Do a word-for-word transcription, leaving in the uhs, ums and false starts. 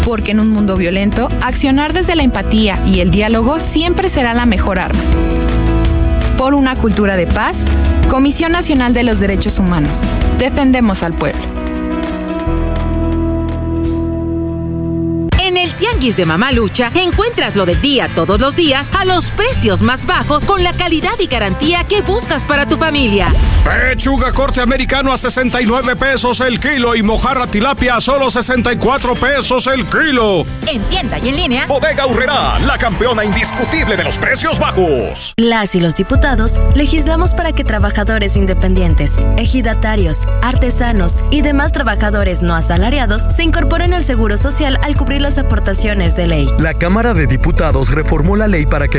Porque en un mundo violento, accionar desde la empatía y el diálogo siempre será la mejor arma. Por una cultura de paz, Comisión Nacional de los Derechos Humanos. Defendemos al pueblo. En el Tianguis de Mamalucha encuentras lo del día todos los días a los precios más bajos con la calidad y garantía que buscas para tu familia. Pechuga corte americano a sesenta y nueve pesos el kilo y mojarra tilapia a solo sesenta y cuatro pesos el kilo. En tienda y en línea. Bodega Aurrerá, la campeona indiscutible de los precios bajos. Las y los diputados legislamos para que trabajadores independientes, ejidatarios, artesanos y demás trabajadores no asalariados se incorporen al Seguro Social al cubrir las aportaciones de ley. La Cámara de Diputados reformó la ley para que